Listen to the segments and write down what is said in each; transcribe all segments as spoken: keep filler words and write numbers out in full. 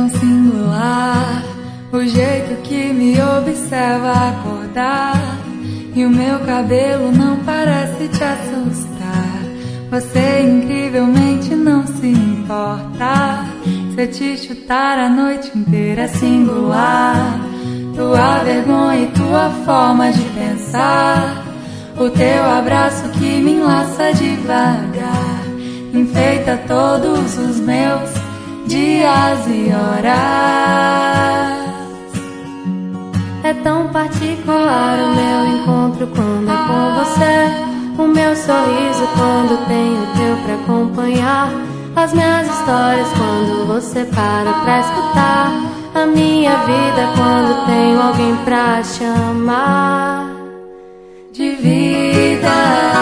tão singular o jeito que me observa acordar, e o meu cabelo não parece te assustar. Você incrivelmente não se importa se eu te chutar a noite inteira. É singular tua vergonha e tua forma de pensar, o teu abraço que me enlaça devagar, enfeita todos os meus dias e horas. É tão particular o meu encontro quando é com você, o meu sorriso quando tenho o teu pra acompanhar, as minhas histórias quando você para pra escutar, a minha vida quando tenho alguém pra chamar de vida.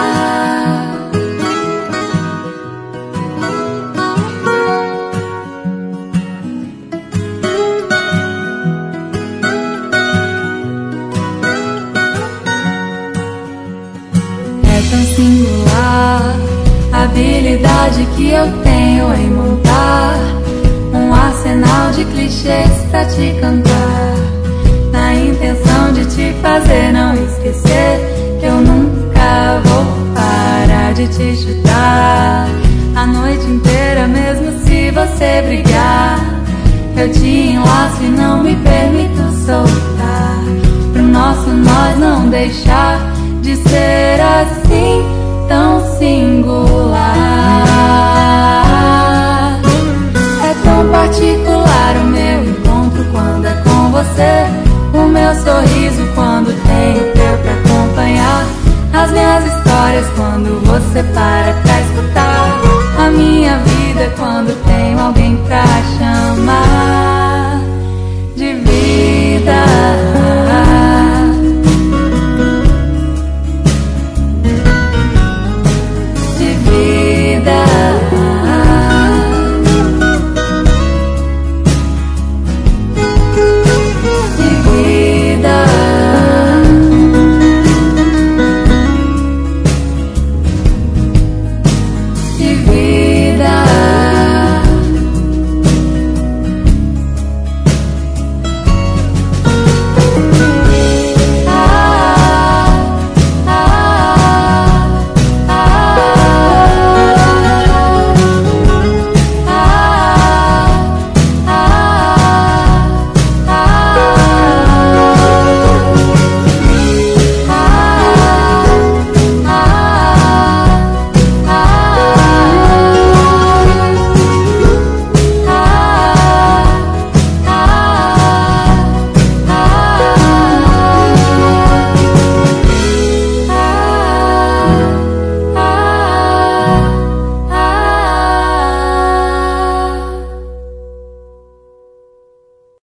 É tão singular a habilidade que eu tenho em montar um arsenal de clichês pra te cantar, na intenção de te fazer não esquecer que eu nunca vou parar de te chutar a noite inteira, mesmo se você brigar. Eu te enlaço e não me permito soltar, pro nosso nós não deixar de ser assim tão singular. É tão particular o meu encontro quando é com você, o meu sorriso quando tenho teu pra acompanhar, as minhas histórias quando você para pra escutar, a minha vida quando tenho alguém pra chamar